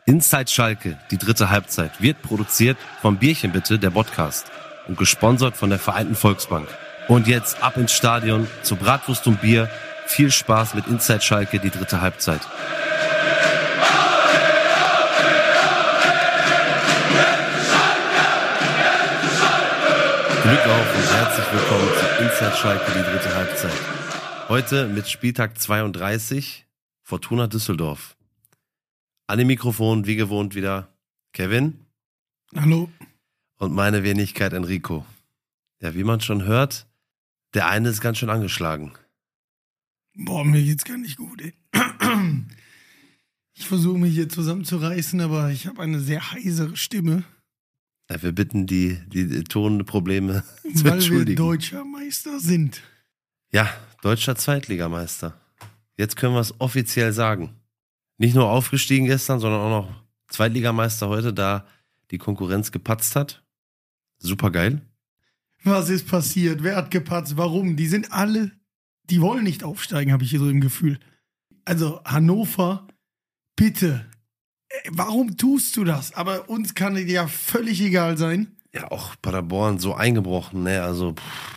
Inside Schalke, die dritte Halbzeit, wird produziert vom Bierchen bitte, der Podcast, und gesponsert von der Vereinten Volksbank. Und jetzt ab ins Stadion zu Bratwurst und Bier. Viel Spaß mit Inside Schalke, die dritte Halbzeit. Glück auf und herzlich willkommen zu Inside Schalke, die dritte Halbzeit. Heute mit Spieltag 32, Fortuna Düsseldorf. An dem Mikrofon, wie gewohnt, wieder Kevin. Hallo. Und meine Wenigkeit Enrico. Ja, wie man schon hört, der eine ist ganz schön angeschlagen. Boah, mir geht's gar nicht gut, ey. Ich versuche mich hier zusammenzureißen, aber ich habe eine sehr heisere Stimme. Ja, wir bitten die Tonprobleme zu weil entschuldigen. Wir deutscher Meister sind. Ja, deutscher Zweitligameister. Jetzt können wir es offiziell sagen. Nicht nur aufgestiegen gestern, sondern auch noch Zweitligameister heute, da die Konkurrenz gepatzt hat. Super geil. Was ist passiert? Wer hat gepatzt? Warum? Die sind alle, die wollen nicht aufsteigen, habe ich hier so im Gefühl. Also Hannover, bitte, warum tust du das? Aber uns kann es ja völlig egal sein. Ja, auch Paderborn so eingebrochen, ne? Also,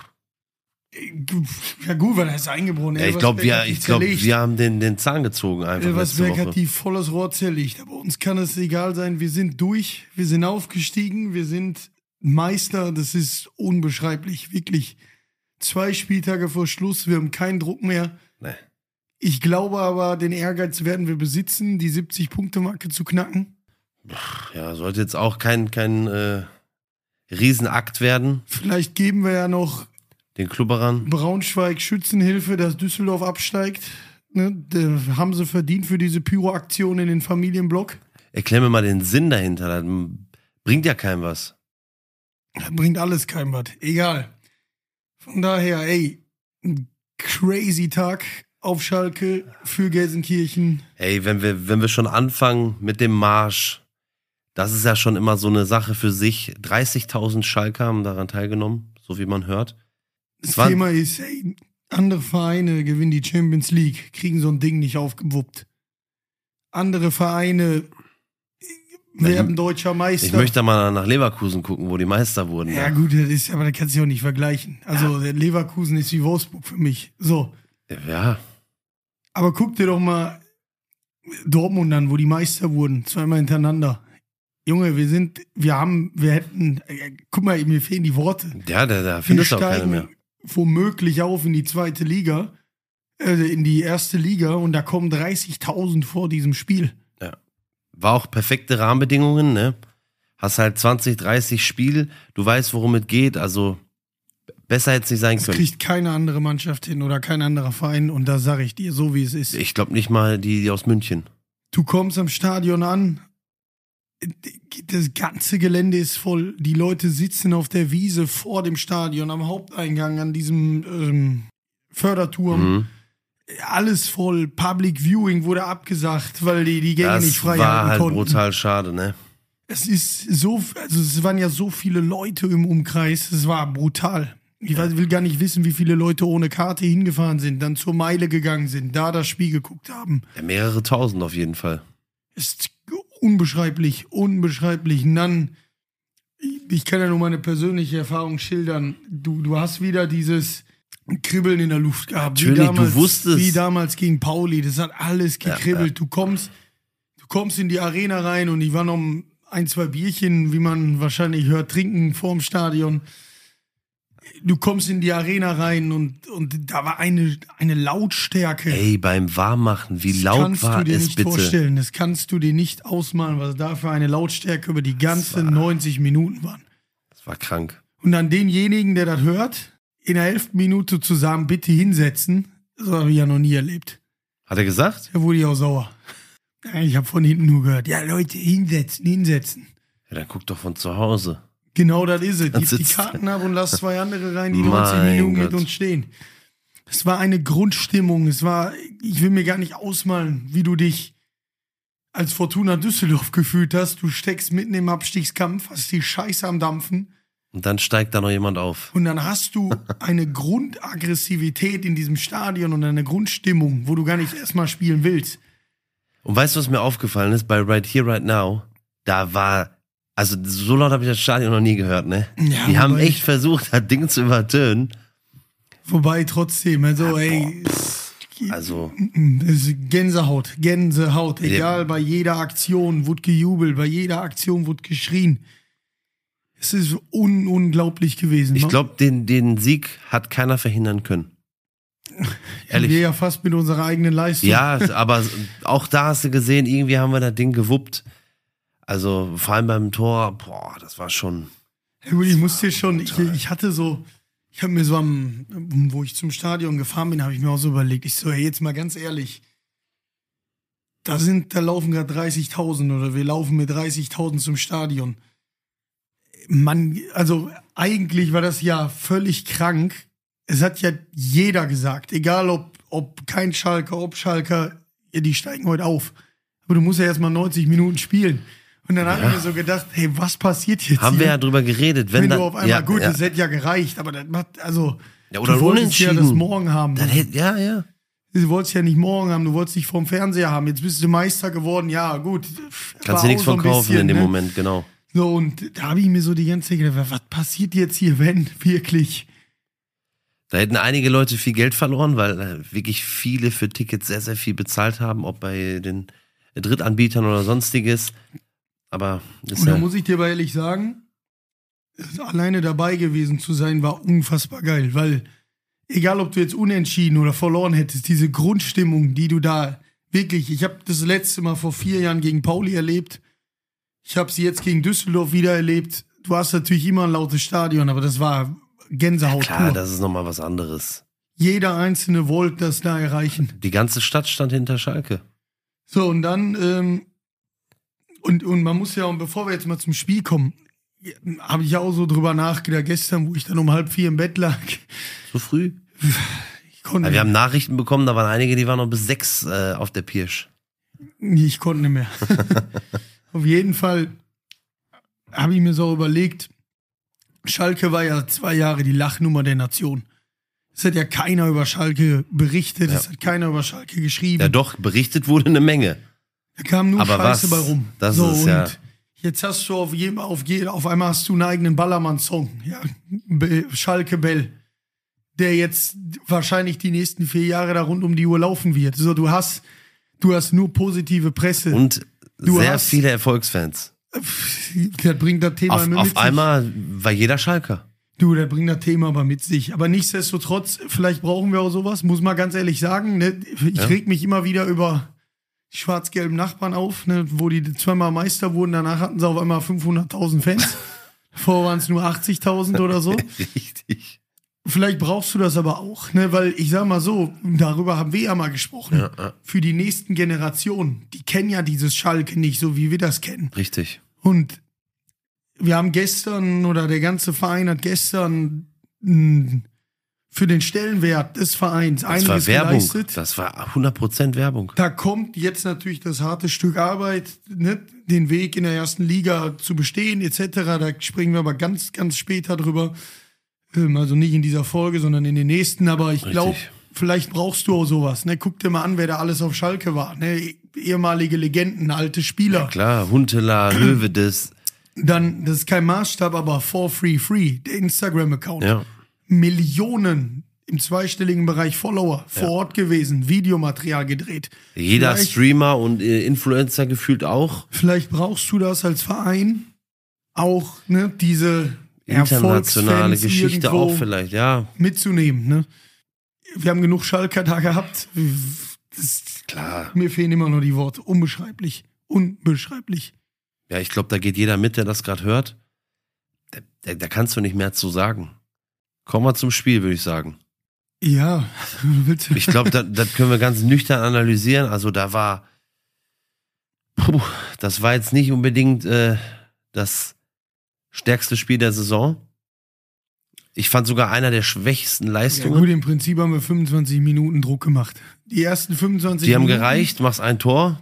ja gut, weil er ist eingebrochen. ja, ich glaube, wir haben den Zahn gezogen einfach letzte Elversberg Woche. hat die volles Rohr zerlegt. Aber uns kann es egal sein. Wir sind durch, wir sind aufgestiegen, wir sind Meister. Das ist unbeschreiblich, wirklich. 2 Spieltage vor Schluss, wir haben keinen Druck mehr. Nee. Ich glaube aber, den Ehrgeiz werden wir besitzen, die 70-Punkte-Marke zu knacken. Ja, sollte jetzt auch kein Riesenakt werden. Vielleicht geben wir ja noch Den Klubberern. Braunschweig Schützenhilfe, dass Düsseldorf absteigt. Ne? Da haben sie verdient für diese Pyro-Aktion in den Familienblock. Erklär mir mal den Sinn dahinter. Das bringt ja keinem was. Das bringt alles kein was. Egal. Von daher, ey, ein crazy Tag auf Schalke für Gelsenkirchen. Ey, wenn wir schon anfangen mit dem Marsch, das ist ja schon immer so eine Sache für sich. 30.000 Schalker haben daran teilgenommen, so wie man hört. Das Thema ist, ey, andere Vereine gewinnen die Champions League, kriegen so ein Ding nicht aufgewuppt. Andere Vereine werden deutscher Meister. Ich möchte mal nach Leverkusen gucken, wo die Meister wurden. Ja gut, aber das kannst du auch nicht vergleichen. Also Leverkusen ist wie Wolfsburg für mich. So. Ja. Aber guck dir doch mal Dortmund an, wo die Meister wurden, 2-mal hintereinander. Junge, guck mal, mir fehlen die Worte. Ja, da findest du auch keine mehr. Womöglich auf in die zweite Liga, in die erste Liga, und da kommen 30.000 vor diesem Spiel. Ja. War auch perfekte Rahmenbedingungen, ne? Hast halt 20, 30 Spiele, du weißt, worum es geht, also besser hätte es nicht sein können. Das kriegt keine andere Mannschaft hin oder kein anderer Verein, und da sage ich dir, so wie es ist. Ich glaube nicht mal die aus München. Du kommst am Stadion an, das ganze Gelände ist voll. Die Leute sitzen auf der Wiese vor dem Stadion, am Haupteingang, an diesem Förderturm. Mhm. Alles voll. Public Viewing wurde abgesagt, weil die Gänge nicht frei halten konnten. Das war halt brutal schade, ne? Es waren ja so viele Leute im Umkreis. Es war brutal. Ich will gar nicht wissen, wie viele Leute ohne Karte hingefahren sind, dann zur Meile gegangen sind, da das Spiel geguckt haben. Ja, mehrere tausend auf jeden Fall. Ist unbeschreiblich. Und dann, ich kann ja nur meine persönliche Erfahrung schildern. Du hast wieder dieses Kribbeln in der Luft gehabt. Natürlich, du wusstest. Wie damals gegen Pauli. Das hat alles gekribbelt. Ja. Du kommst in die Arena rein, und ich war noch 1, 2 Bierchen, wie man wahrscheinlich hört, trinken vorm Stadion. Du kommst in die Arena rein, und da war eine Lautstärke. Ey, beim Warmmachen, wie laut war es bitte? Das kannst du dir nicht vorstellen. Das kannst du dir nicht ausmalen, was da für eine Lautstärke über die ganzen 90 Minuten waren. Das war krank. Und an denjenigen, der das hört, in der 11. Minute zu sagen, bitte hinsetzen, das habe ich ja noch nie erlebt. Hat er gesagt? Da wurde ich auch sauer. Ich habe von hinten nur gehört, ja Leute, hinsetzen. Ja, dann guck doch von zu Hause. Genau, das ist es. Gib die Karten ab und lass 2 andere rein, die 90 Minuten mit uns stehen. Es war eine Grundstimmung. Ich will mir gar nicht ausmalen, wie du dich als Fortuna Düsseldorf gefühlt hast. Du steckst mitten im Abstiegskampf, hast die Scheiße am Dampfen. Und dann steigt da noch jemand auf. Und dann hast du eine Grundaggressivität in diesem Stadion und eine Grundstimmung, wo du gar nicht erstmal spielen willst. Und weißt du, was mir aufgefallen ist? Bei Right Here, Right Now, da war, also so laut habe ich das Stadion noch nie gehört, ne? Ja, die haben echt versucht, das Ding zu übertönen. Wobei trotzdem, also das ist Gänsehaut, egal, bei jeder Aktion wurde gejubelt, bei jeder Aktion wurde geschrien. Es ist unglaublich gewesen. Ich glaube, den Sieg hat keiner verhindern können. Ehrlich. Wir ja fast mit unserer eigenen Leistung. Ja, aber auch da hast du gesehen, irgendwie haben wir das Ding gewuppt. Also vor allem beim Tor, boah, das war schon... Ja gut, ich musste schon, ich habe mir so wo ich zum Stadion gefahren bin, habe ich mir auch so überlegt, ich so, hey, jetzt mal ganz ehrlich, da laufen gerade 30.000 oder wir laufen mit 30.000 zum Stadion. Also eigentlich war das ja völlig krank. Es hat ja jeder gesagt, egal ob kein Schalker, ob Schalker, ja, die steigen heute auf. Aber du musst ja erstmal 90 Minuten spielen. Und dann habe ich mir so gedacht, hey, was passiert jetzt Haben hier? wir ja drüber geredet. Wenn du auf einmal, das hätte ja gereicht, aber das macht, also, oder du wolltest ja das morgen haben. Ja. Du wolltest ja nicht morgen haben, du wolltest nicht vom Fernseher haben. Jetzt bist du Meister geworden, ja gut. Kannst du nichts von kaufen in dem Moment, genau. So, und da habe ich mir so die ganze Zeit gedacht, was passiert jetzt hier, wenn wirklich? Da hätten einige Leute viel Geld verloren, weil wirklich viele für Tickets sehr, sehr viel bezahlt haben, ob bei den Drittanbietern oder sonstiges. Aber und da muss ich dir aber ehrlich sagen, alleine dabei gewesen zu sein, war unfassbar geil, weil egal, ob du jetzt unentschieden oder verloren hättest, diese Grundstimmung, die du da wirklich, ich habe das letzte Mal vor 4 Jahren gegen Pauli erlebt, ich habe sie jetzt gegen Düsseldorf wieder erlebt. Du hast natürlich immer ein lautes Stadion, aber das war Gänsehaut. Ja, klar, das ist nochmal was anderes. Jeder Einzelne wollte das da erreichen. Die ganze Stadt stand hinter Schalke. So, und dann, und man muss ja, und bevor wir jetzt mal zum Spiel kommen, habe ich auch so drüber nachgedacht, gestern, wo ich dann um 3:30 im Bett lag. So früh? Wir haben Nachrichten bekommen, da waren einige, die waren noch bis 6 auf der Pirsch. Ich konnte nicht mehr. Auf jeden Fall habe ich mir so überlegt, Schalke war ja 2 Jahre die Lachnummer der Nation. Es hat ja keiner über Schalke berichtet, es hat keiner über Schalke geschrieben. Ja doch, berichtet wurde eine Menge. Da kam nur aber Scheiße bei rum. Das so, ist und ja... Jetzt hast du auf einmal hast du einen eigenen Ballermann-Song. Ja, Schalke Bell. Der jetzt wahrscheinlich die nächsten 4 Jahre da rund um die Uhr laufen wird. So, du hast nur positive Presse. Und sehr viele Erfolgsfans. Das bringt das Thema mit sich. Auf einmal war jeder Schalker. Das bringt das Thema aber mit sich. Aber nichtsdestotrotz, vielleicht brauchen wir auch sowas, muss man ganz ehrlich sagen. Ne? Ich reg mich immer wieder über die schwarz-gelben Nachbarn auf, ne? Wo die 2-mal Meister wurden. Danach hatten sie auf einmal 500.000 Fans. Vorher waren es nur 80.000 oder so. Richtig. Vielleicht brauchst du das aber auch, ne? Weil ich sag mal so, darüber haben wir ja mal gesprochen. Ja. Für die nächsten Generationen, die kennen ja dieses Schalke nicht, so wie wir das kennen. Richtig. Und wir haben gestern, oder der ganze Verein hat gestern für den Stellenwert des Vereins einiges geleistet. Das war 100% Werbung. Da kommt jetzt natürlich das harte Stück Arbeit, ne? Den Weg in der ersten Liga zu bestehen etc. Da springen wir aber ganz, ganz später drüber. Also nicht in dieser Folge, sondern in den nächsten. Aber ich glaube, vielleicht brauchst du auch sowas. Ne? Guck dir mal an, wer da alles auf Schalke war. Ne? Ehemalige Legenden, alte Spieler. Ja, klar, Huntelaar, Hövedes. Dann, das ist kein Maßstab, aber for free, der Instagram-Account. Ja. Millionen im zweistelligen Bereich Follower vor Ort gewesen, Videomaterial gedreht. Jeder vielleicht, Streamer und Influencer gefühlt auch. Vielleicht brauchst du das als Verein auch, ne, diese internationale Geschichte auch vielleicht, ja. Mitzunehmen, ne? Wir haben genug Schalker da gehabt. Klar. Mir fehlen immer noch die Worte. Unbeschreiblich. Ja, ich glaube, da geht jeder mit, der das gerade hört. Da kannst du nicht mehr zu sagen. Komm mal zum Spiel, würde ich sagen. Ja. Ich glaube, das können wir ganz nüchtern analysieren. Also da war, das war jetzt nicht unbedingt das stärkste Spiel der Saison. Ich fand sogar einer der schwächsten Leistungen. Ja gut, im Prinzip haben wir 25 Minuten Druck gemacht. Die ersten 25 Die haben Minuten. gereicht, machst ein Tor.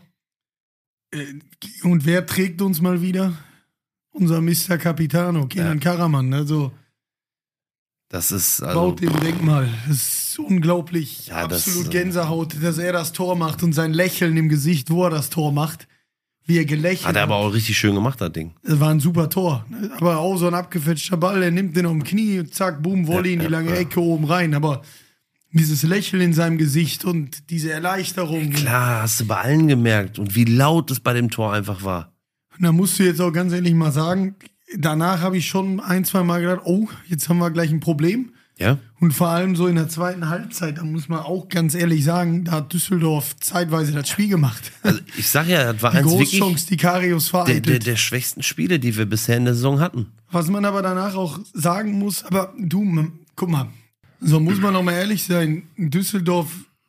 Und wer trägt uns mal wieder? Unser Mr. Capitano, Kenan Karaman. Also Das ist baut dem Denkmal. Das ist unglaublich. Ja, absolut Gänsehaut, dass er das Tor macht und sein Lächeln im Gesicht, wo er das Tor macht. Wie er gelächelt hat er aber auch richtig schön gemacht, das Ding. Das war ein super Tor. Aber auch so ein abgefälschter Ball, er nimmt den auf dem Knie und zack, boom, Volley in die lange Ecke oben rein. Aber dieses Lächeln in seinem Gesicht und diese Erleichterung. Klar, hast du bei allen gemerkt. Und wie laut es bei dem Tor einfach war. Und da musst du jetzt auch ganz ehrlich mal sagen, danach habe ich schon 1-2 Mal gedacht, oh, jetzt haben wir gleich ein Problem. Ja. Und vor allem so in der zweiten Halbzeit, da muss man auch ganz ehrlich sagen, da hat Düsseldorf zeitweise das Spiel gemacht. Also ich sag ja, das war die eins Großchance, wirklich die Karius vereitelt. der schwächsten Spiele, die wir bisher in der Saison hatten. Was man aber danach auch sagen muss, aber du, guck mal, so muss man noch mal ehrlich sein, Düsseldorf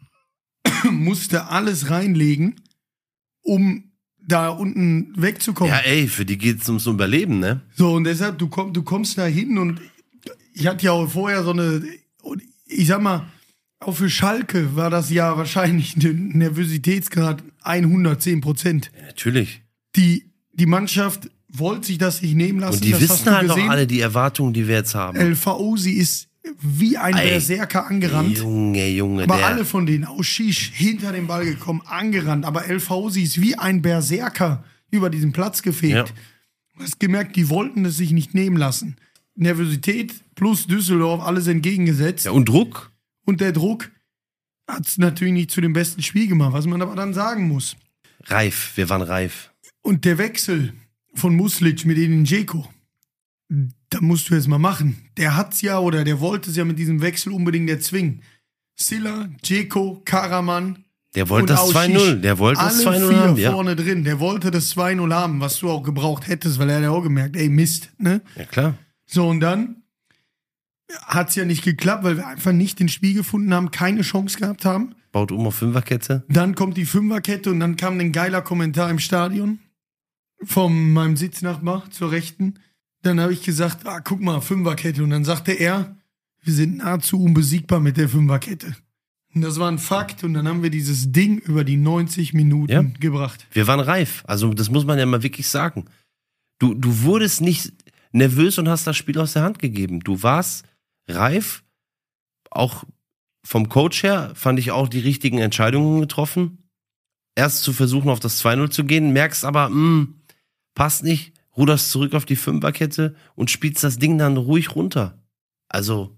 musste alles reinlegen, um da unten wegzukommen. Ja, ey, für die geht's ums Überleben, ne? So, und deshalb, du kommst da hin und ich hatte ja auch vorher so eine, ich sag mal, auch für Schalke war das ja wahrscheinlich ein Nervositätsgrad 110%. Ja, natürlich. Die Mannschaft wollte sich das nicht nehmen lassen. Und die das wissen halt auch alle die Erwartungen, die wir jetzt haben. LVO, sie ist wie ein Berserker angerannt. Junge. Aber alle von denen, aus Shish, hinter dem Ball gekommen, angerannt. Aber LVO, sie ist wie ein Berserker über diesen Platz gefegt. Ja. Du hast gemerkt, die wollten es sich nicht nehmen lassen. Nervosität plus Düsseldorf, alles entgegengesetzt. Ja, und Druck? Und der Druck hat es natürlich nicht zu dem besten Spiel gemacht, was man aber dann sagen muss. Reif, wir waren reif. Und der Wechsel von Muslic mit Edin Dzeko, da musst du jetzt mal machen. Der hat's ja, oder der wollte es ja mit diesem Wechsel unbedingt erzwingen. Silla, Dzeko, Karaman. Der wollte das 2-0. Der wollte das 2-0 haben, ja. Vorne drin. Der wollte das 2-0 haben, was du auch gebraucht hättest, weil er hat ja auch gemerkt, ey, Mist, ne? Ja, klar. So, und dann hat's ja nicht geklappt, weil wir einfach nicht den Spiel gefunden haben, keine Chance gehabt haben. Baut auf Fünferkette. Dann kommt die Fünferkette und dann kam ein geiler Kommentar im Stadion von meinem Sitznachbar zur Rechten. Dann habe ich gesagt, guck mal, Fünferkette. Und dann sagte er, wir sind nahezu unbesiegbar mit der Fünferkette. Und das war ein Fakt. Und dann haben wir dieses Ding über die 90 Minuten gebracht. Wir waren reif. Also das muss man ja mal wirklich sagen. Du wurdest nicht nervös und hast das Spiel aus der Hand gegeben. Du warst reif. Auch vom Coach her fand ich auch die richtigen Entscheidungen getroffen. Erst zu versuchen, auf das 2-0 zu gehen, merkst aber, passt nicht, ruderst zurück auf die Fünferkette und spielst das Ding dann ruhig runter. Also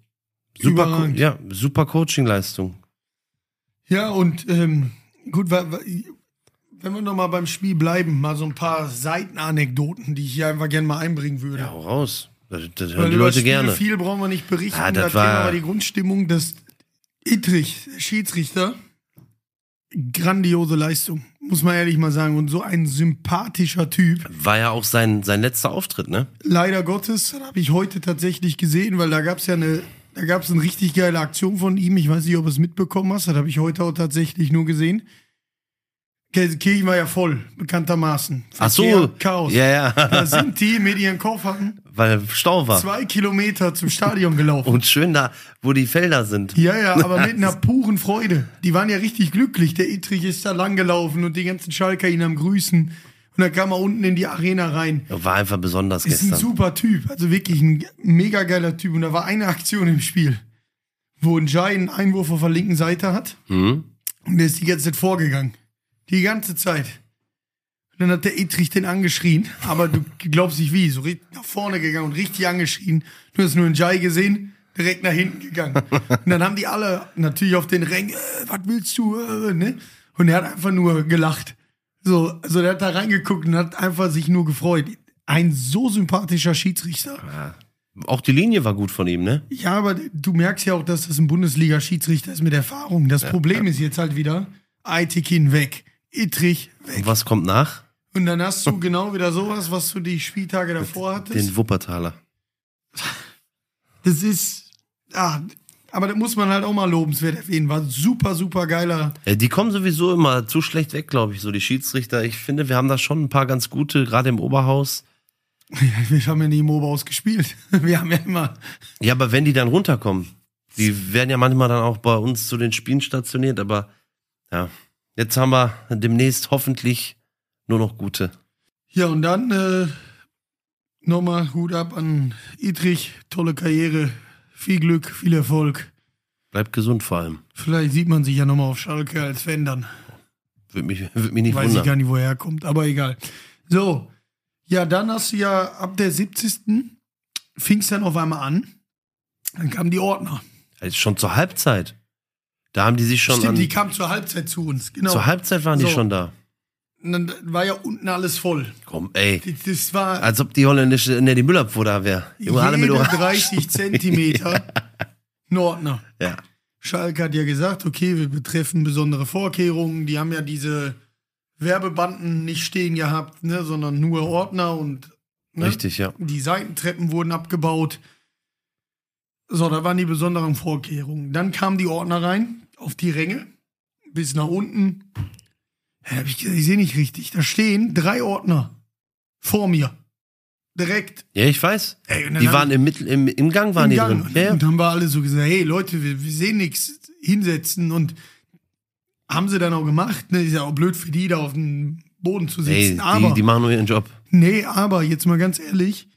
super Coachingleistung. Ja, und gut, wenn wir nochmal beim Spiel bleiben, mal so ein paar Seitenanekdoten, die ich hier einfach gerne mal einbringen würde. Ja, hau raus. Das hören Weil die über Leute Spiel gerne. Viel brauchen wir nicht berichten. Ja, das Thema war war die Grundstimmung, dass Ittrich, der Schiedsrichter, grandiose Leistung, muss man ehrlich mal sagen. Und so ein sympathischer Typ. War ja auch sein letzter Auftritt, ne? Leider Gottes, das habe ich heute tatsächlich gesehen, weil da gab es eine richtig geile Aktion von ihm. Ich weiß nicht, ob du es mitbekommen hast. Das habe ich heute auch tatsächlich nur gesehen. Kirchen war ja voll, bekanntermaßen. Ach so. Verkehr, Chaos. Ja. Da sind die mit ihren Koffern Weil Stau war. 2 Kilometer zum Stadion gelaufen. Und schön da, wo die Felder sind. Ja, aber mit einer puren Freude. Die waren ja richtig glücklich. Der Ittrich ist da langgelaufen und die ganzen Schalker ihn am Grüßen. Und dann kam er unten in die Arena rein. War einfach besonders Ist gestern. ein super Typ. Also wirklich ein mega geiler Typ. Und da war eine Aktion im Spiel, wo ein Jai einen Einwurf auf der linken Seite hat. Mhm. Und der ist die ganze Zeit vorgegangen. Die ganze Zeit. Und dann hat der Ittrich den angeschrien. Aber du glaubst nicht wie. So richtig nach vorne gegangen und richtig angeschrien. Du hast nur einen Jai gesehen, direkt nach hinten gegangen. Und dann haben die alle natürlich auf den Rängen, was willst du, ne? Und er hat einfach nur gelacht. So, also der hat da reingeguckt und hat einfach sich nur gefreut. Ein so sympathischer Schiedsrichter. Ja. Auch die Linie war gut von ihm, ne? Ja, aber du merkst ja auch, dass das ein Bundesliga-Schiedsrichter ist mit Erfahrung. Das Problem ist jetzt halt wieder, Aytekin weg, Ittrich weg. Und was kommt nach? Und dann hast du genau wieder sowas, was du die Spieltage davor hattest. Den Wuppertaler. Das ist, aber das muss man halt auch mal lobenswert erwähnen. War super, super geiler. Die kommen sowieso immer zu schlecht weg, glaube ich, so die Schiedsrichter. Ich finde, wir haben da schon ein paar ganz gute, gerade im Oberhaus. Wir haben ja nie im Oberhaus gespielt. Wir haben ja immer. Ja, aber wenn die dann runterkommen, die werden ja manchmal dann auch bei uns zu den Spielen stationiert, aber ja, jetzt haben wir demnächst hoffentlich nur noch gute. Ja, und dann nochmal Hut ab an Ittrich. Tolle Karriere viel Glück, viel Erfolg. Bleib gesund vor allem. Vielleicht sieht man sich ja nochmal auf Schalke als Fan dann. Würde mich nicht Weiß wundern. ich gar nicht, woher er kommt, aber egal. So, ja, dann hast du ja ab der 70. fing es dann auf einmal an. Dann kamen die Ordner. Also schon zur Halbzeit. Da haben die sich schon Stimmt, die kamen zur Halbzeit zu uns, genau. Zur Halbzeit waren die schon da. Und dann war ja unten alles voll. Komm, ey. Das war Als ob die holländische, die Müllabfuhr da wäre. Alle mit jede Orange. 30 Zentimeter Nordner. Ja. Schalke hat ja gesagt, okay, wir betreffen besondere Vorkehrungen. Die haben ja diese Werbebanden nicht stehen gehabt, ne, sondern nur Ordner und Richtig, ja. die Seitentreppen wurden abgebaut. So, da waren die besonderen Vorkehrungen. Dann kamen die Ordner rein, auf die Ränge, bis nach unten. Ja, ich sehe nicht richtig. Da stehen 3 Ordner vor mir. Direkt. Ja, ich weiß. Ey, und dann Die waren im Gang waren die drin. Und, Ja. und dann haben wir alle so gesagt, hey Leute, wir sehen nichts, hinsetzen. Und haben sie dann auch gemacht. Ne? Ist ja auch blöd für die, da auf dem Boden zu sitzen. Ey, die machen nur ihren Job. Nee, aber jetzt mal ganz ehrlich,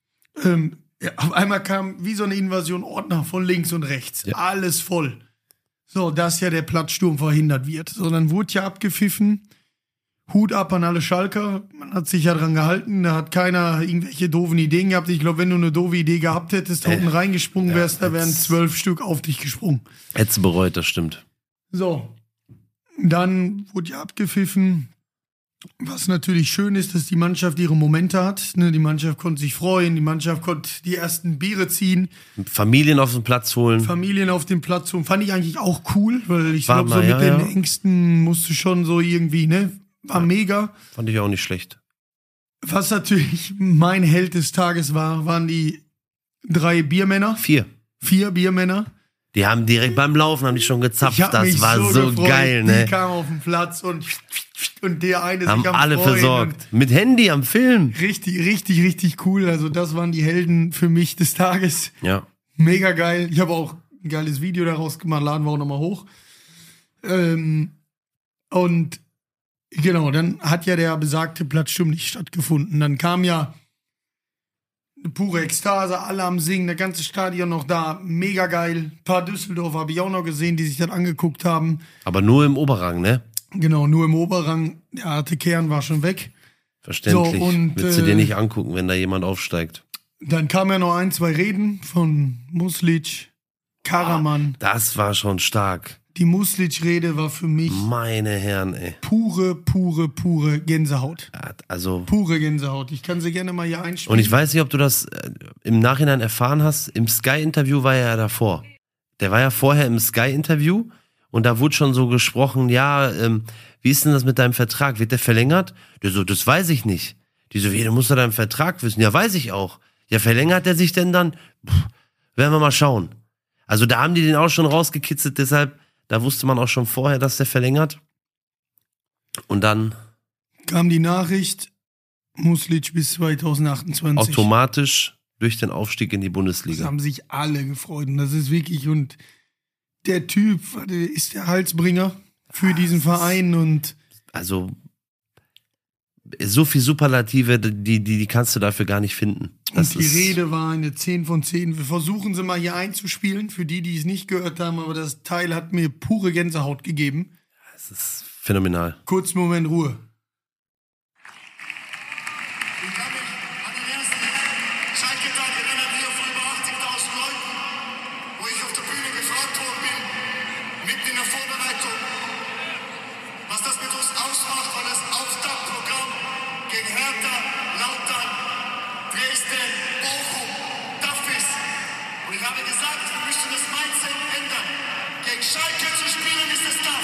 ja, auf einmal kam wie so eine Invasion Ordner von links und rechts. Ja. Alles voll. So, dass ja der Platzsturm verhindert wird. So, dann wurde ja abgepfiffen. Hut ab an alle Schalker. Man hat sich ja dran gehalten. Da hat keiner irgendwelche doofen Ideen gehabt. Ich glaube, wenn du eine doofe Idee gehabt hättest, da unten reingesprungen wärst, da wären 12 Stück auf dich gesprungen. Hättest du bereut, das stimmt. So, dann wurde ja abgepfiffen. Was natürlich schön ist, dass die Mannschaft ihre Momente hat. Ne, die Mannschaft konnte sich freuen, die Mannschaft konnte die ersten Biere ziehen, Familien auf den Platz holen. Familien auf den Platz holen. Fand ich eigentlich auch cool, weil ich War glaube, so mal, mit ja, den ja. Ängsten musst du schon so irgendwie, ne? War mega. Fand ich auch nicht schlecht. Was natürlich mein Held des Tages war, waren die 3 Biermänner. 4. 4 Biermänner. Die haben direkt beim Laufen, haben die schon gezapft. Ich hab Das mich war so gefreut. geil, ne? Die kamen auf den Platz und der eine Haben sich am alle Freuen versorgt. Mit Handy am Film. Richtig, richtig, richtig cool. Also das waren die Helden für mich des Tages. Ja. Mega geil. Ich habe auch ein geiles Video daraus gemacht, laden wir auch nochmal hoch. Und genau, dann hat ja der besagte Platzsturm nicht stattgefunden. Dann kam ja eine pure Ekstase, alle am Singen, der ganze Stadion noch da. Mega geil. Ein paar Düsseldorfer habe ich auch noch gesehen, die sich das angeguckt haben. Aber nur im Oberrang, ne? Genau, nur im Oberrang. Der harte Kern war schon weg. Verständlich. So, und, Willst du dir nicht angucken, wenn da jemand aufsteigt. Dann kamen ja noch 1, 2 Reden von Muslic, Karaman. Das war schon stark. Die Muslic-Rede war für mich Meine Herren, ey. pure Gänsehaut. Ja, also. Pure Gänsehaut. Ich kann sie gerne mal hier einspielen. Und ich weiß nicht, ob du das im Nachhinein erfahren hast. Im Sky-Interview war er ja davor. Der war ja vorher im Sky-Interview und da wurde schon so gesprochen, ja, wie ist denn das mit deinem Vertrag? Wird der verlängert? Der so, das weiß ich nicht. Die so, wie, du musst doch deinen Vertrag wissen. Ja, weiß ich auch. Ja, verlängert er sich denn dann? Werden wir mal schauen. Also da haben die den auch schon rausgekitzelt, deshalb, da wusste man auch schon vorher, dass der verlängert. Und dann kam die Nachricht, Muslic bis 2028. automatisch durch den Aufstieg in die Das Bundesliga. haben sich alle gefreut. Und das ist wirklich, und der Typ der ist der Halsbringer für diesen Verein. Und Also so viel Superlative, die kannst du dafür gar nicht finden. Das die Rede war eine 10 von 10. Wir versuchen sie mal hier einzuspielen, für die es nicht gehört haben, aber das Teil hat mir pure Gänsehaut gegeben. Das ist phänomenal. Kurzen Moment Ruhe. Ich kann mich an den ersten Schalke-Tag erinnern, hier vor über 80.000 Leuten, wo ich auf der Bühne gefragt worden bin, mitten in der Vorbereitung, was das mit uns ausmacht, weil das Auftaktprogramm gegen Hertha, Lautern, Dresden, Bochum, DAF ist. Und ich habe gesagt, wir müssen das Mindset ändern. Gegen Schalke zu spielen ist es DAF.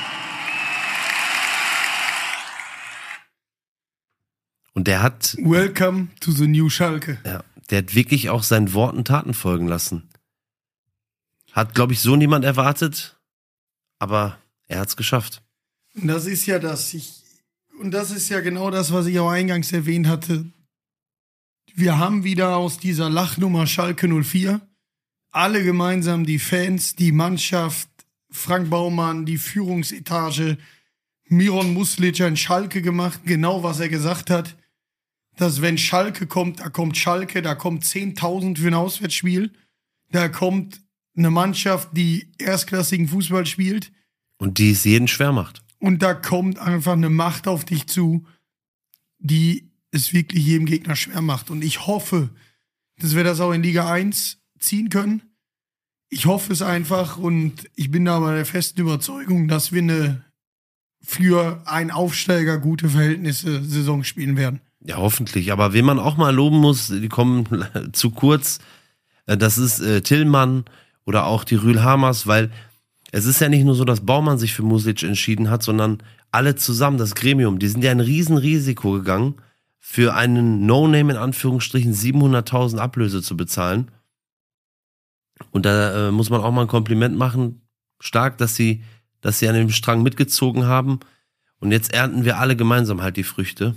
Und der hat, Welcome to the new Schalke. ja, der hat wirklich auch seinen Worten Taten folgen lassen. Hat, glaube ich, so niemand erwartet, aber er hat's geschafft. Und das ist ja und das ist ja genau das, was ich auch eingangs erwähnt hatte. Wir haben wieder aus dieser Lachnummer Schalke 04 alle gemeinsam, die Fans, die Mannschaft, Frank Baumann, die Führungsetage, Miron Muslic ein Schalke gemacht, genau was er gesagt hat, dass wenn Schalke kommt, da kommt Schalke, da kommt 10.000 für ein Auswärtsspiel. Da kommt eine Mannschaft, die erstklassigen Fußball spielt. Und die es jeden schwer macht. Und da kommt einfach eine Macht auf dich zu, die es wirklich jedem Gegner schwer macht. Und ich hoffe, dass wir das auch in Liga 1 ziehen können. Ich hoffe es einfach und ich bin da bei der festen Überzeugung, dass wir für einen Aufsteiger gute Verhältnisse Saison spielen werden. Ja, hoffentlich. Aber wen man auch mal loben muss, die kommen zu kurz, das ist Tillmann oder auch die Rühlhamers, weil es ist ja nicht nur so, dass Baumann sich für Muslitsch entschieden hat, sondern alle zusammen, das Gremium, die sind ja ein Riesenrisiko gegangen, für einen No-Name in Anführungsstrichen 700.000 Ablöse zu bezahlen. Und da muss man auch mal ein Kompliment machen, stark, dass sie an dem Strang mitgezogen haben. Und jetzt ernten wir alle gemeinsam halt die Früchte.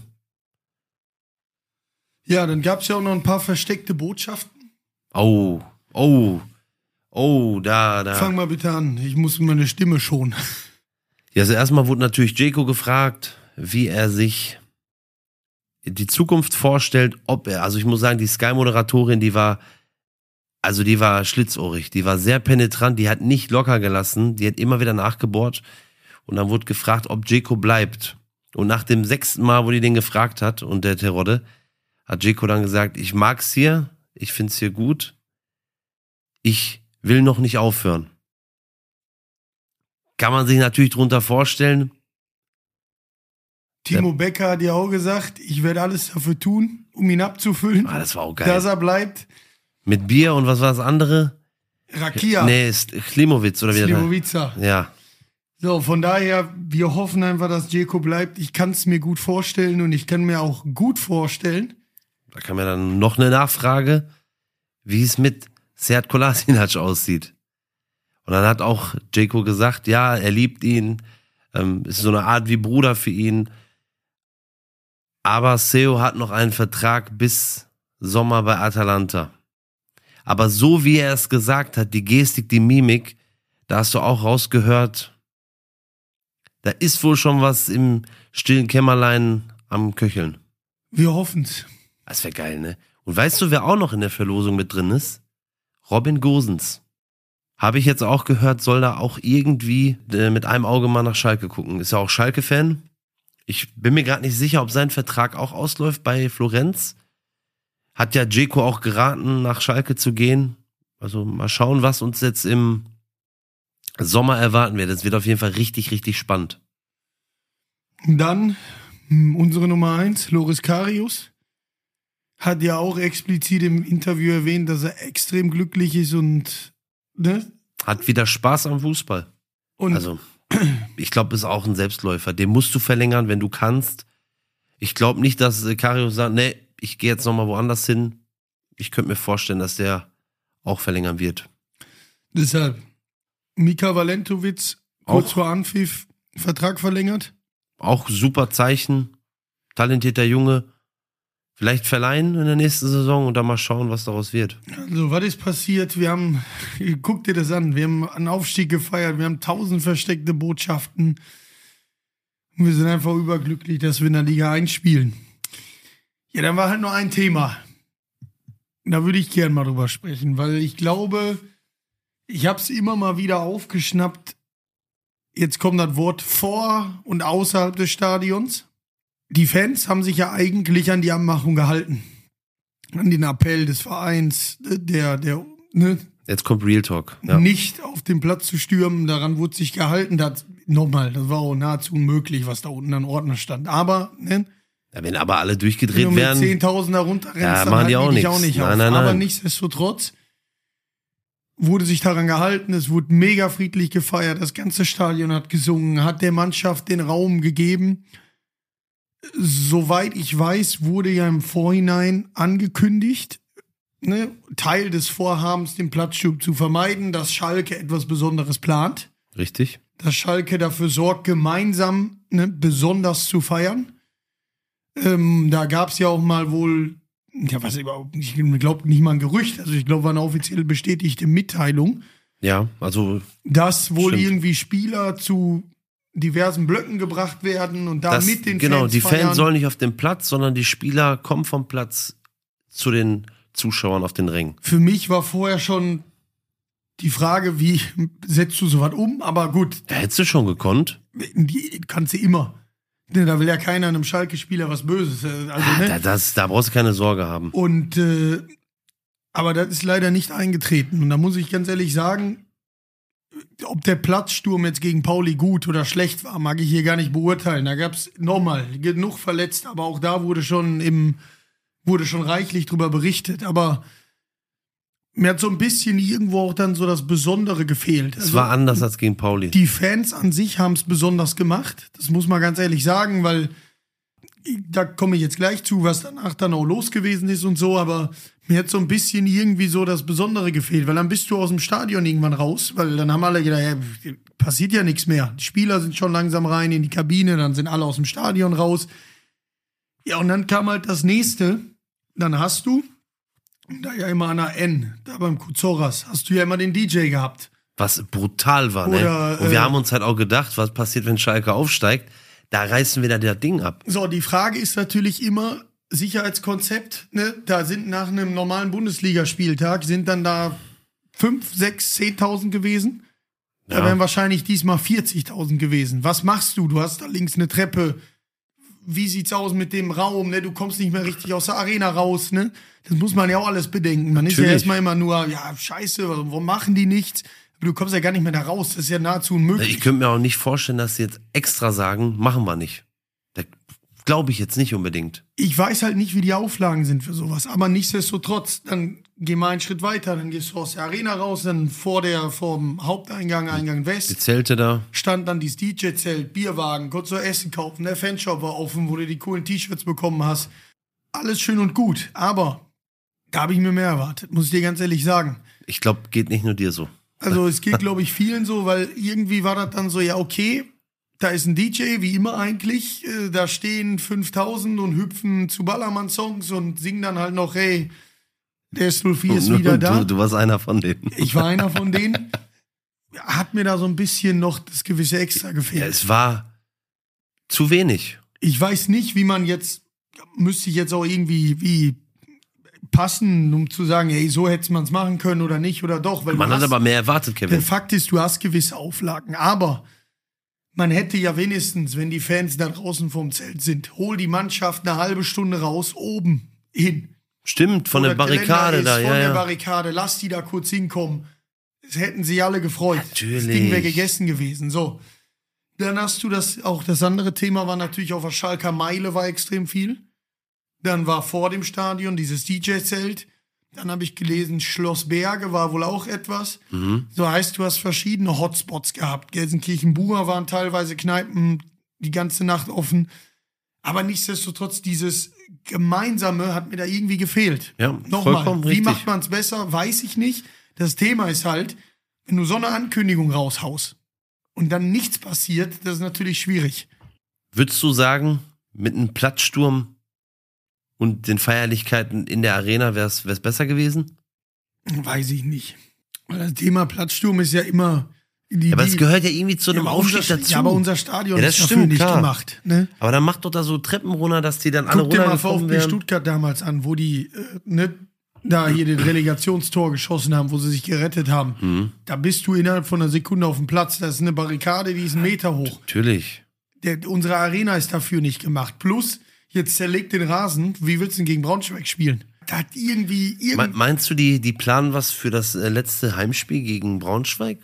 Ja, dann gab es ja auch noch ein paar versteckte Botschaften. Oh, da. Fang mal bitte an, ich muss meine Stimme schonen. Ja, also erstmal wurde natürlich Dzeko gefragt, wie er sich die Zukunft vorstellt, also ich muss sagen, die Sky-Moderatorin, die war schlitzohrig, die war sehr penetrant, die hat nicht locker gelassen, die hat immer wieder nachgebohrt und dann wurde gefragt, ob Dzeko bleibt. Und nach dem 6. Mal, wo die den gefragt hat und der Terodde, hat Dzeko dann gesagt, ich mag's hier, ich find's hier gut, ich will noch nicht aufhören. Kann man sich natürlich drunter vorstellen. Timo Becker hat ja auch gesagt, ich werde alles dafür tun, um ihn abzufüllen. Das war auch geil. Dass er bleibt. Mit Bier und was war das andere? Rakia. Nee, Klimowitz oder wie Slimovica. Ja. So, von daher, wir hoffen einfach, dass Dzeko bleibt. Ich kann es mir gut vorstellen und ich kann mir auch gut vorstellen. Da kam ja dann noch eine Nachfrage, wie es mit Sead Kolasinac aussieht. Und dann hat auch Dzeko gesagt, ja, er liebt ihn, ist so eine Art wie Bruder für ihn. Aber Seo hat noch einen Vertrag bis Sommer bei Atalanta. Aber so wie er es gesagt hat, die Gestik, die Mimik, da hast du auch rausgehört, da ist wohl schon was im stillen Kämmerlein am Köcheln. Wir hoffen's. Das wäre geil, ne? Und weißt du, wer auch noch in der Verlosung mit drin ist? Robin Gosens. Habe ich jetzt auch gehört, soll da auch irgendwie mit einem Auge mal nach Schalke gucken. Ist ja auch Schalke-Fan. Ich bin mir gerade nicht sicher, ob sein Vertrag auch ausläuft bei Florenz. Hat ja Dzeko auch geraten, nach Schalke zu gehen. Also mal schauen, was uns jetzt im Sommer erwarten wird. Das wird auf jeden Fall richtig, richtig spannend. Dann unsere Nummer 1, Loris Karius, hat ja auch explizit im Interview erwähnt, dass er extrem glücklich ist und hat wieder Spaß am Fußball. Und also, ich glaube, ist auch ein Selbstläufer. Den musst du verlängern, wenn du kannst. Ich glaube nicht, dass Karius sagt, nee, ich gehe jetzt nochmal woanders hin. Ich könnte mir vorstellen, dass der auch verlängern wird. Deshalb, Mika Valentovic, kurz vor Anpfiff, Vertrag verlängert. Auch super Zeichen. Talentierter Junge. Vielleicht verleihen in der nächsten Saison und dann mal schauen, was daraus wird. Also, was ist passiert? Guck dir das an, wir haben einen Aufstieg gefeiert, wir haben 1000 versteckte Botschaften. Und wir sind einfach überglücklich, dass wir in der Liga 1 spielen. Ja, dann war halt nur ein Thema. Da würde ich gerne mal drüber sprechen, weil ich glaube, ich habe es immer mal wieder aufgeschnappt. Jetzt kommt das Wort vor und außerhalb des Stadions. Die Fans haben sich ja eigentlich an die Anmachung gehalten. An den Appell des Vereins, Jetzt kommt Real Talk. Ja. Nicht auf den Platz zu stürmen, daran wurde sich gehalten. Das war auch nahezu unmöglich, was da unten an Ordner stand. Aber, Ja, wenn aber alle durchgedreht wenn du werden. mit 10.000 da runterrennst, Ja, dann machen die halten auch dich auch nichts. nicht auf. Nein. Aber nichtsdestotrotz wurde sich daran gehalten, es wurde mega friedlich gefeiert, das ganze Stadion hat gesungen, hat der Mannschaft den Raum gegeben. Soweit ich weiß, wurde ja im Vorhinein angekündigt, Teil des Vorhabens, den Platzsturm zu vermeiden, dass Schalke etwas Besonderes plant. Richtig. Dass Schalke dafür sorgt, gemeinsam besonders zu feiern. Da gab es ja auch mal wohl, ich glaube nicht mal ein Gerücht, also ich glaube, war eine offiziell bestätigte Mitteilung. Ja, also. Dass wohl stimmt. irgendwie Spieler zu diversen Blöcken gebracht werden und da mit den Fans Genau, die feiern. Fans sollen nicht auf den Platz, sondern die Spieler kommen vom Platz zu den Zuschauern auf den Rängen. Für mich war vorher schon die Frage, wie setzt du sowas um? Aber gut, Da hättest du schon gekonnt. die kannst du immer. Da will ja keiner einem Schalke-Spieler was Böses. Also, ne? Da brauchst du keine Sorge haben. Und aber das ist leider nicht eingetreten. Und da muss ich ganz ehrlich sagen, ob der Platzsturm jetzt gegen Pauli gut oder schlecht war, mag ich hier gar nicht beurteilen. Da gab es nochmal genug verletzt, aber auch da wurde schon reichlich drüber berichtet. Aber mir hat so ein bisschen irgendwo auch dann so das Besondere gefehlt. Es war anders als gegen Pauli. Die Fans an sich haben es besonders gemacht. Das muss man ganz ehrlich sagen, weil da komme ich jetzt gleich zu, was danach dann auch los gewesen ist und so, aber mir hat so ein bisschen irgendwie so das Besondere gefehlt, weil dann bist du aus dem Stadion irgendwann raus, weil dann haben alle gedacht, ja, passiert ja nichts mehr. Die Spieler sind schon langsam rein in die Kabine, dann sind alle aus dem Stadion raus. Ja, und dann kam halt das Nächste. Dann hast du, da ja immer an der N, da beim Kuzoras, hast du ja immer den DJ gehabt. Was brutal war, Oder, ne? Und wir haben uns halt auch gedacht, was passiert, wenn Schalke aufsteigt? Da reißen wir da das Ding ab. So, die Frage ist natürlich immer, Sicherheitskonzept, ne? Da sind nach einem normalen Bundesligaspieltag, sind dann da 5, 6, 10.000 gewesen. Da Ja. wären wahrscheinlich diesmal 40.000 gewesen. Was machst du? Du hast da links eine Treppe. Wie sieht's aus mit dem Raum? Ne? Du kommst nicht mehr richtig aus der Arena raus. Ne? Das muss man ja auch alles bedenken. Man ist ja Natürlich. erstmal immer nur, ja, scheiße, warum machen die nichts? Aber du kommst ja gar nicht mehr da raus. Das ist ja nahezu unmöglich. Ich könnte mir auch nicht vorstellen, dass sie jetzt extra sagen, machen wir nicht. Da glaube ich jetzt nicht unbedingt. Ich weiß halt nicht, wie die Auflagen sind für sowas. Aber nichtsdestotrotz, dann geh mal einen Schritt weiter. Dann gehst du aus der Arena raus, dann vorm Haupteingang, Eingang Die West, Zelte da. stand dann dieses DJ-Zelt, Bierwagen, konntest du Essen kaufen, der Fanshop war offen, wo du die coolen T-Shirts bekommen hast. Alles schön und gut, aber da habe ich mir mehr erwartet, muss ich dir ganz ehrlich sagen. Ich glaube, geht nicht nur dir so. Also es geht, glaube ich, vielen so, weil irgendwie war das dann so, ja okay, da ist ein DJ, wie immer eigentlich, da stehen 5.000 und hüpfen zu Ballermann-Songs und singen dann halt noch, hey, der S04 ist wieder da. Du warst einer von denen. Ich war einer von denen. Hat mir da so ein bisschen noch das gewisse Extra gefehlt. Ja, es war zu wenig. Ich weiß nicht, wie man jetzt, müsste ich jetzt auch irgendwie wie passen, um zu sagen, hey, so hätte man es machen können oder nicht oder doch. Weil Man du hat hast, aber mehr erwartet, der Kevin. Fakt ist, du hast gewisse Auflagen, aber man hätte ja wenigstens, wenn die Fans da draußen vorm Zelt sind, hol die Mannschaft eine halbe Stunde raus, oben hin. Stimmt, von Wo der das Barrikade Geländer da, ist, ja, von der ja. Barrikade, lass die da kurz hinkommen. Das hätten sie alle gefreut. Natürlich. Das Ding wäre gegessen gewesen. So. Dann hast du das andere Thema war natürlich auf der Schalker Meile war extrem viel. Dann war vor dem Stadion dieses DJ-Zelt. Dann habe ich gelesen, Schloss Berge war wohl auch etwas. So heißt, du hast verschiedene Hotspots gehabt. Gelsenkirchen-Buhr waren teilweise Kneipen die ganze Nacht offen. Aber nichtsdestotrotz, dieses Gemeinsame hat mir da irgendwie gefehlt. Ja, Nochmal, vollkommen wie richtig. macht man es besser, weiß ich nicht. Das Thema ist halt, wenn du so eine Ankündigung raushaust und dann nichts passiert, das ist natürlich schwierig. Würdest du sagen, mit einem Platzsturm und den Feierlichkeiten in der Arena wäre es besser gewesen? Weiß ich nicht. Weil das Thema Platzsturm ist ja immer... Aber es gehört ja irgendwie zu einem aber Aufstieg unser, dazu. Ja, aber unser Stadion Ja, das ist dafür stimmt, nicht klar. gemacht. Ne? Aber dann macht doch da so Treppen runter, dass die dann alle Guck dir mal runtergekommen VfB werden. Stuttgart damals an, wo die da hier den Relegationstor geschossen haben, wo sie sich gerettet haben. Mhm. Da bist du innerhalb von einer Sekunde auf dem Platz. Das ist eine Barrikade, die ist 1 Meter hoch. Natürlich. Unsere Arena ist dafür nicht gemacht. Plus, jetzt zerlegt den Rasen. Wie willst du denn gegen Braunschweig spielen? Da hat irgendwie... Meinst du, die planen was für das letzte Heimspiel gegen Braunschweig?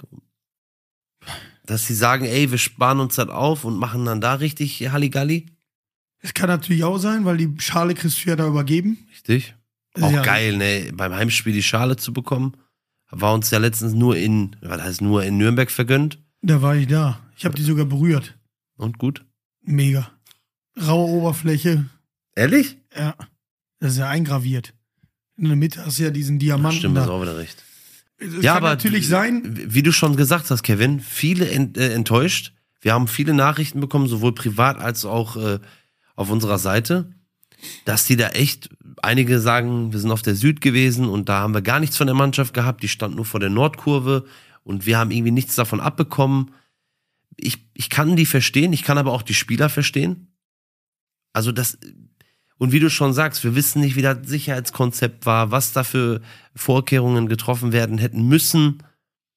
Dass sie sagen, ey, wir sparen uns das auf und machen dann da richtig Halligalli? Das kann natürlich auch sein, weil die Schale kriegst du ja da übergeben. Richtig. Auch Ja. geil, ne? Beim Heimspiel die Schale zu bekommen. War uns ja letztens nur in Nürnberg vergönnt. Da war ich da. Ich habe die sogar berührt. Und gut. Mega. Raue Oberfläche. Ehrlich? Ja. Das ist ja eingraviert. In der Mitte hast du ja diesen Diamanten Stimmt, das ist da. auch wieder recht. Es Ja, kann aber natürlich sein, wie du schon gesagt hast, Kevin, viele enttäuscht. Wir haben viele Nachrichten bekommen, sowohl privat als auch auf unserer Seite, dass die da echt, einige sagen, wir sind auf der Süd gewesen und da haben wir gar nichts von der Mannschaft gehabt, die stand nur vor der Nordkurve und wir haben irgendwie nichts davon abbekommen. Ich kann die verstehen, ich kann aber auch die Spieler verstehen. Also das, und wie du schon sagst, wir wissen nicht, wie das Sicherheitskonzept war, was da für Vorkehrungen getroffen werden hätten müssen.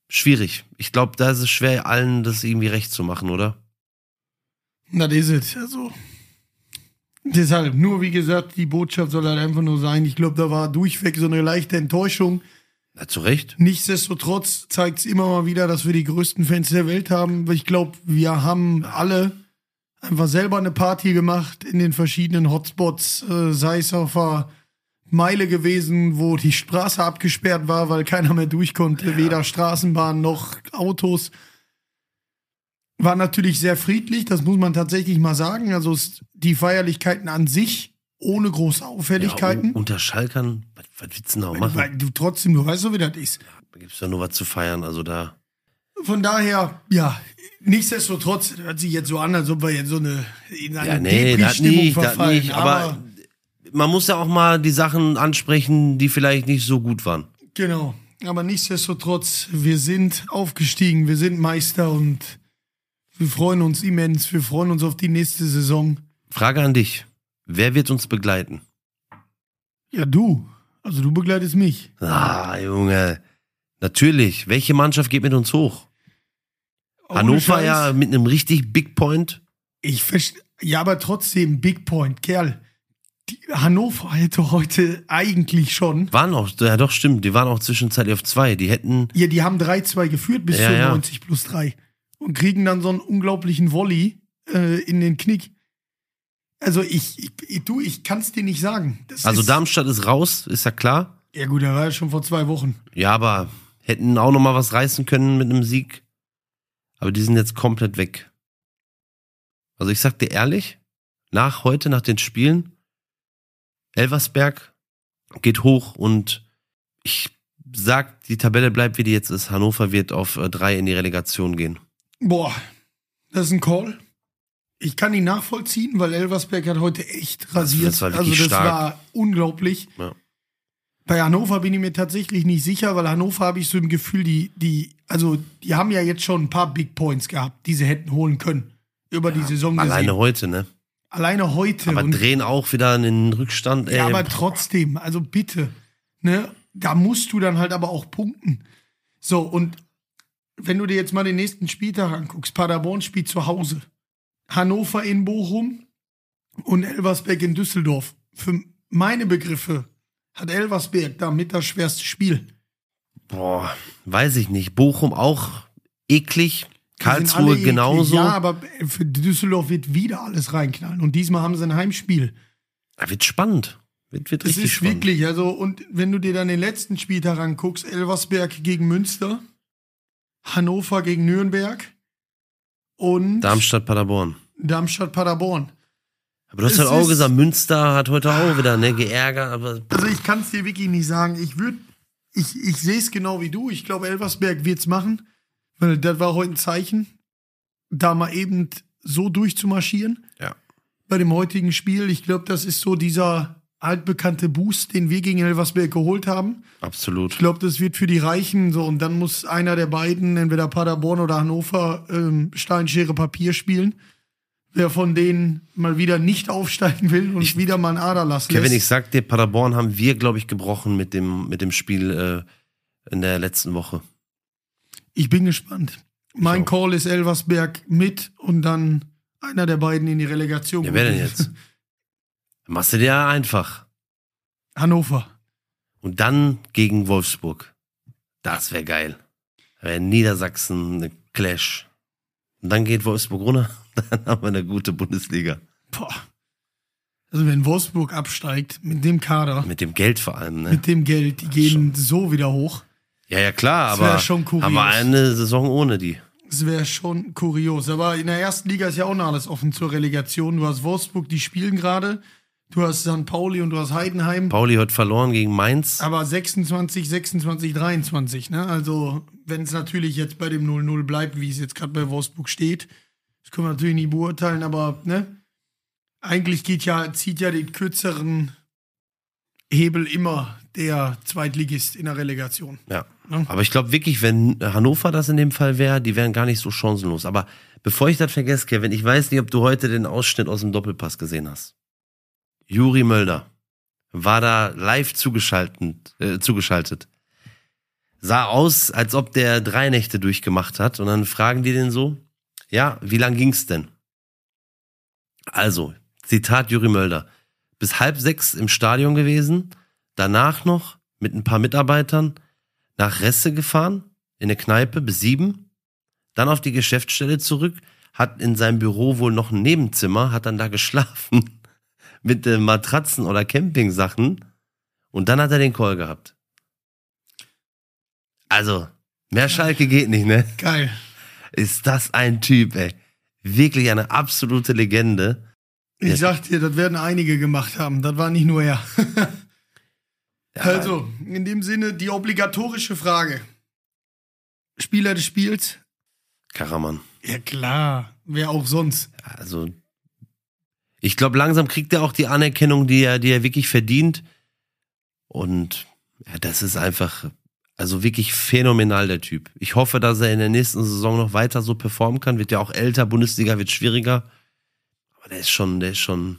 schwierig. Ich glaube, da ist es schwer, allen das irgendwie recht zu machen, oder? Das ist es. Also, deshalb, nur wie gesagt, die Botschaft soll halt einfach nur sein. Ich glaube, da war durchweg so eine leichte Enttäuschung. Ja, zu Recht. Nichtsdestotrotz zeigt es immer mal wieder, dass wir die größten Fans der Welt haben. Ich glaube, wir haben alle einfach selber eine Party gemacht in den verschiedenen Hotspots, sei es auf der Meile gewesen, wo die Straße abgesperrt war, weil keiner mehr durch konnte, weder Straßenbahn noch Autos. War natürlich sehr friedlich, das muss man tatsächlich mal sagen. Also die Feierlichkeiten an sich, ohne große Auffälligkeiten. Ja, unter Schalkern, was willst du denn auch machen? Weil du weißt so, wie das ist. Da gibt's ja nur was zu feiern, also da. Von daher, ja, nichtsdestotrotz hört sich jetzt so an, als ob wir jetzt so in eine Depri-Stimmung verfallen. Nicht, aber man muss ja auch mal die Sachen ansprechen, die vielleicht nicht so gut waren. Genau, aber nichtsdestotrotz, wir sind aufgestiegen, wir sind Meister und wir freuen uns immens, wir freuen uns auf die nächste Saison. Frage an dich, wer wird uns begleiten? Ja, du. Also du begleitest mich. Ah, Junge. Natürlich. Welche Mannschaft geht mit uns hoch? Ohne Hannover Scheiß. ja mit einem richtig Big Point. Ja, aber trotzdem, Big Point, Kerl. Hannover hätte heute eigentlich schon. Waren auch, ja doch stimmt, die waren auch zwischenzeitlich auf 2. Die hätten. Ja, die haben 3-2 geführt bis Ja, zur ja. 90 plus 3. Und kriegen dann so einen unglaublichen Volley in den Knick. Also ich kann es dir nicht sagen. Also Darmstadt ist raus, ist ja klar. Ja gut, der war ja schon vor 2 Wochen. Ja, aber hätten auch noch mal was reißen können mit einem Sieg. Aber die sind jetzt komplett weg. Also ich sag dir ehrlich, nach den Spielen, Elversberg geht hoch und ich sag, die Tabelle bleibt, wie die jetzt ist. Hannover wird auf 3 in die Relegation gehen. Boah, das ist ein Call. Ich kann ihn nachvollziehen, weil Elversberg hat heute echt rasiert. Das war wirklich stark. War unglaublich. Ja. Bei Hannover bin ich mir tatsächlich nicht sicher, weil Hannover habe ich so im Gefühl, die haben ja jetzt schon ein paar Big Points gehabt, die sie hätten holen können. Über die Saison gesehen. Alleine heute, ne? Alleine heute. Aber drehen auch wieder in den Rückstand. Ja, aber trotzdem, also bitte, ne? Da musst du dann halt aber auch punkten. So, und wenn du dir jetzt mal den nächsten Spieltag anguckst, Paderborn spielt zu Hause. Hannover in Bochum und Elversberg in Düsseldorf. Für meine Begriffe hat Elversberg da mit das schwerste Spiel. Boah, weiß ich nicht. Bochum auch eklig. Die sind alle Karlsruhe eklig. genauso. Ja, aber für Düsseldorf wird wieder alles reinknallen. Und diesmal haben sie ein Heimspiel. Da wird spannend. Wird Das richtig ist spannend. wirklich, also, und wenn du dir dann den letzten Spieltag anguckst, Elversberg gegen Münster, Hannover gegen Nürnberg und Darmstadt-Paderborn. Darmstadt-Paderborn. Aber du hast Es halt auch ist- gesagt, Münster hat heute auch wieder geärgert. Aber Also ich kann es dir wirklich nicht sagen. Ich sehe es genau wie du. Ich glaube, Elversberg wird es machen, weil das war heute ein Zeichen, da mal eben so durchzumarschieren. ja, Bei dem heutigen Spiel. Ich glaube, das ist so dieser altbekannte Boost, den wir gegen Elversberg geholt haben. absolut. Ich glaube, das wird für die reichen. So, und dann muss einer der beiden, entweder Paderborn oder Hannover, Stein, Schere, Papier spielen. Wer von denen mal wieder nicht aufsteigen will und wieder mal einen Aderlass lässt. Kevin, ich sag dir, Paderborn haben wir, glaube ich, gebrochen mit dem Spiel in der letzten Woche. Ich bin gespannt. Mein auch. Call ist Elversberg mit und dann einer der beiden in die Relegation. Ja, wer denn jetzt? Machst du dir ja einfach. Hannover. Und dann gegen Wolfsburg. Das wäre geil. Da wäre Niedersachsen eine Clash. Und dann geht Wolfsburg runter. Dann haben wir eine gute Bundesliga. Boah. Also wenn Wolfsburg absteigt, mit dem Kader, Mit dem Geld vor allem, ne? mit dem Geld, die gehen so wieder hoch. Ja, klar, Das wär aber schon kurios. haben wir eine Saison ohne die. Das wäre schon kurios. Aber in der ersten Liga ist ja auch noch alles offen zur Relegation. Du hast Wolfsburg, die spielen gerade. Du hast St. Pauli und du hast Heidenheim. Pauli hat verloren gegen Mainz. Aber 26, 26, 23, ne? Also, wenn es natürlich jetzt bei dem 0-0 bleibt, wie es jetzt gerade bei Wolfsburg steht, das können wir natürlich nicht beurteilen, aber, ne? Eigentlich zieht ja den kürzeren Hebel immer der Zweitligist in der Relegation. Ja. Ja. Aber ich glaube wirklich, wenn Hannover das in dem Fall wäre, die wären gar nicht so chancenlos. Aber bevor ich das vergesse, Kevin, ich weiß nicht, ob du heute den Ausschnitt aus dem Doppelpass gesehen hast. Juri Mölder war da live zugeschaltet. Sah aus, als ob der 3 Nächte durchgemacht hat. Und dann fragen die den so, ja, wie lang ging's denn? Also, Zitat Juri Mölder. Bis 5:30 im Stadion gewesen, danach noch mit ein paar Mitarbeitern nach Resse gefahren, in eine Kneipe bis 7, dann auf die Geschäftsstelle zurück, hat in seinem Büro wohl noch ein Nebenzimmer, hat dann da geschlafen mit Matratzen oder Campingsachen und dann hat er den Call gehabt. Also, mehr Schalke geht nicht, ne? Geil. Ist das ein Typ, ey. Wirklich eine absolute Legende. Ich sag dir, das werden einige gemacht haben. Das war nicht nur er. Ja. Also, in dem Sinne, die obligatorische Frage. Spieler des Spiels? Karaman. Ja klar, wer auch sonst. Also, ich glaube, langsam kriegt er auch die Anerkennung, die er wirklich verdient. Und ja, das ist einfach, also wirklich phänomenal, der Typ. Ich hoffe, dass er in der nächsten Saison noch weiter so performen kann. Wird ja auch älter, Bundesliga wird schwieriger. Aber der ist schon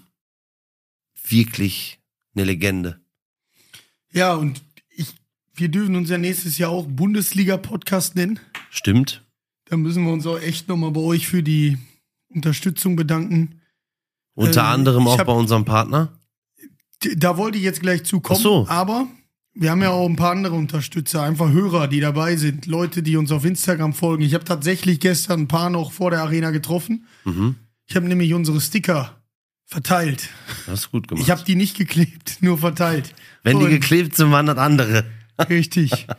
wirklich eine Legende. Ja, und wir dürfen uns ja nächstes Jahr auch Bundesliga-Podcast nennen. Stimmt. Da müssen wir uns auch echt nochmal bei euch für die Unterstützung bedanken. Unter anderem auch bei unserem Partner. Da wollte ich jetzt gleich zukommen. Ach so. Aber wir haben ja auch ein paar andere Unterstützer, einfach Hörer, die dabei sind. Leute, die uns auf Instagram folgen. Ich habe tatsächlich gestern ein paar noch vor der Arena getroffen. Mhm. Ich habe nämlich unsere Sticker verteilt. Das ist gut gemacht. Ich habe die nicht geklebt, nur verteilt. Wenn die Und- geklebt sind, waren das andere. Richtig.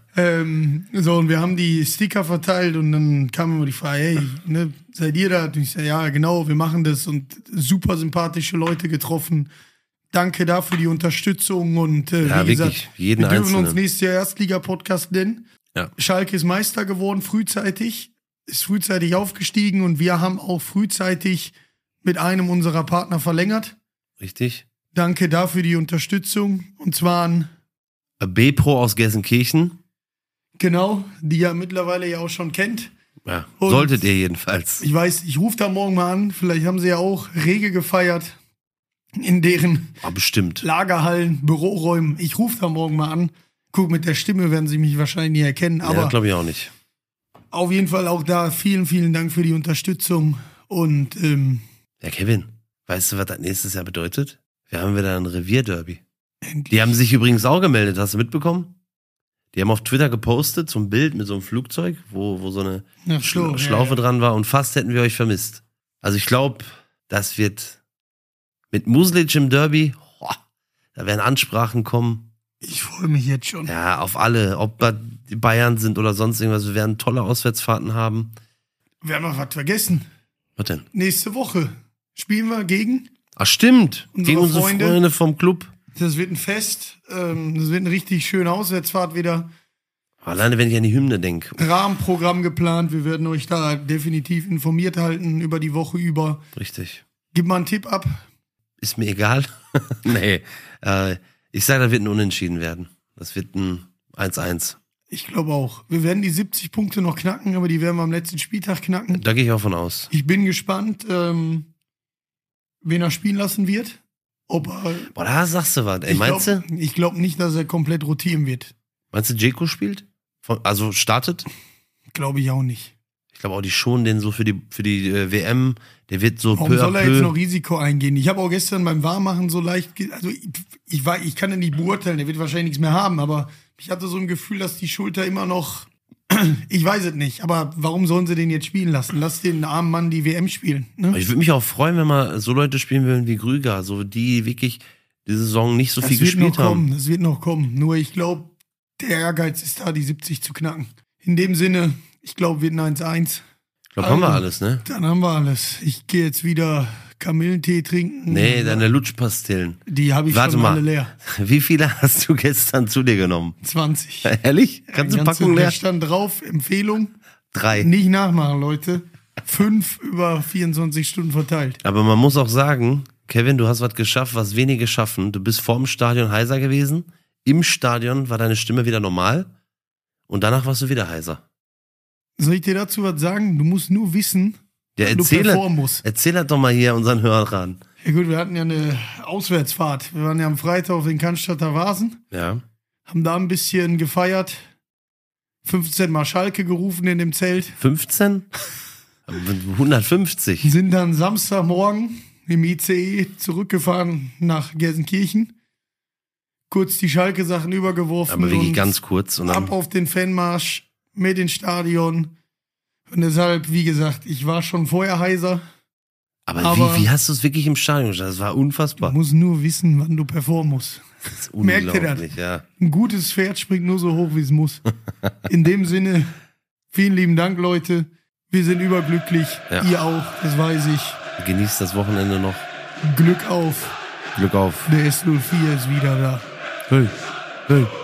So, und wir haben die Sticker verteilt und dann kam immer die Frage, hey, ne, seid ihr da? Und ich sage, ja, genau, wir machen das und super sympathische Leute getroffen. Danke dafür die Unterstützung und Ja, wie gesagt, wirklich, jeden wir dürfen uns Einzelnen. nächstes Jahr Erstliga-Podcast nennen. Ja. Schalke ist Meister geworden, ist frühzeitig aufgestiegen und wir haben auch frühzeitig mit einem unserer Partner verlängert. Richtig. Danke dafür die Unterstützung. Und zwar an B-Pro aus Gelsenkirchen. Genau, die ja mittlerweile ja auch schon kennt. Ja, Und- solltet ihr jedenfalls. Ich weiß, ich rufe da morgen mal an. Vielleicht haben sie ja auch rege gefeiert in deren Ah, bestimmt. Lagerhallen, Büroräumen. Ich rufe da morgen mal an. Guck, mit der Stimme werden sie mich wahrscheinlich nicht erkennen. Aber Ja, glaube ich auch nicht. auf jeden Fall auch da vielen, vielen Dank für die Unterstützung. Und Ja, Kevin, weißt du, was das nächstes Jahr bedeutet? Wir haben wieder ein Revierderby. endlich. Die haben sich übrigens auch gemeldet, hast du mitbekommen? Die haben auf Twitter gepostet, so ein Bild mit so einem Flugzeug, wo so eine Ach so, Schlaufe ja. dran war und fast hätten wir euch vermisst. Also ich glaube, das wird mit Muslic im Derby, da werden Ansprachen kommen. Ich freue mich jetzt schon. Ja, auf alle, ob da die Bayern sind oder sonst irgendwas. Wir werden tolle Auswärtsfahrten haben. Wir haben noch was vergessen. Was denn? Nächste Woche spielen wir gegen. Ach stimmt, Unsere gegen unsere Freunde. Freunde vom Club. Das wird ein Fest. Das wird eine richtig schöne Auswärtsfahrt wieder. Alleine wenn ich an die Hymne denke. Rahmenprogramm geplant. Wir werden euch da definitiv informiert halten über die Woche über. Richtig. Gib mal einen Tipp ab. Ist mir egal. Nee, ich sage, da wird ein Unentschieden werden. Das wird ein 1-1. Ich glaube auch. Wir werden die 70 Punkte noch knacken, aber die werden wir am letzten Spieltag knacken. Da gehe ich auch von aus. Ich bin gespannt, wen er spielen lassen wird. Ob er, Boah, da sagst du was. Ey, meinst du? Ich glaube nicht, dass er komplett rotieren wird. Meinst du, Dzeko spielt? Also startet? Glaube ich auch nicht. Ich glaube auch, die schonen den so für die WM. Der wird so Warum peu à soll er jetzt peu. noch Risiko eingehen? Ich habe auch gestern beim Warmmachen so leicht, also ich kann ja nicht beurteilen, der wird wahrscheinlich nichts mehr haben, aber ich hatte so ein Gefühl, dass die Schulter immer noch, ich weiß es nicht, aber warum sollen sie den jetzt spielen lassen? Lass den armen Mann die WM spielen. Ne? Ich würde mich auch freuen, wenn mal so Leute spielen würden wie Grüger, so die wirklich die Saison nicht so viel gespielt haben. Das wird noch kommen. Nur ich glaube, der Ehrgeiz ist da, die 70 zu knacken. In dem Sinne, ich glaube, wird ein 1-1. Ich glaube, haben wir alles, ne? Dann haben wir alles. Ich gehe jetzt wieder Kamillentee trinken. Nee, deine Lutschpastillen. Die habe ich Warte schon mal. alle leer. Wie viele hast du gestern zu dir genommen? 20. Ehrlich? Kannst du Ganze- Packung Da leer? stand drauf, Empfehlung, 3. nicht nachmachen, Leute. 5 über 24 Stunden verteilt. Aber man muss auch sagen, Kevin, du hast was geschafft, was wenige schaffen. Du bist vorm Stadion heiser gewesen. Im Stadion war deine Stimme wieder normal. Und danach warst du wieder heiser. Soll ich dir dazu was sagen? Du musst nur wissen, Ja, wann du performen musst. erzähl das doch mal hier unseren Hörern. Ja gut, wir hatten ja eine Auswärtsfahrt. Wir waren ja am Freitag auf den Cannstatter Vasen, Ja. haben da ein bisschen gefeiert. 15 Mal Schalke gerufen in dem Zelt. 15? 150. Sind dann Samstagmorgen im ICE zurückgefahren nach Gelsenkirchen. Kurz die Schalke-Sachen übergeworfen. Aber wirklich und ganz kurz. Und dann ab auf den Fanmarsch mit ins Stadion. Und deshalb, wie gesagt, ich war schon vorher heiser. Aber wie hast du es wirklich im Stadion geschafft? Das war unfassbar. Du musst nur wissen, wann du performen musst. Das ist Merkt ihr das? unglaublich, ja. Ein gutes Pferd springt nur so hoch, wie es muss. In dem Sinne, vielen lieben Dank, Leute. Wir sind überglücklich. Ja. Ihr auch, das weiß ich. Genießt das Wochenende noch. Glück auf. Glück auf. Der S04 ist wieder da. Hey.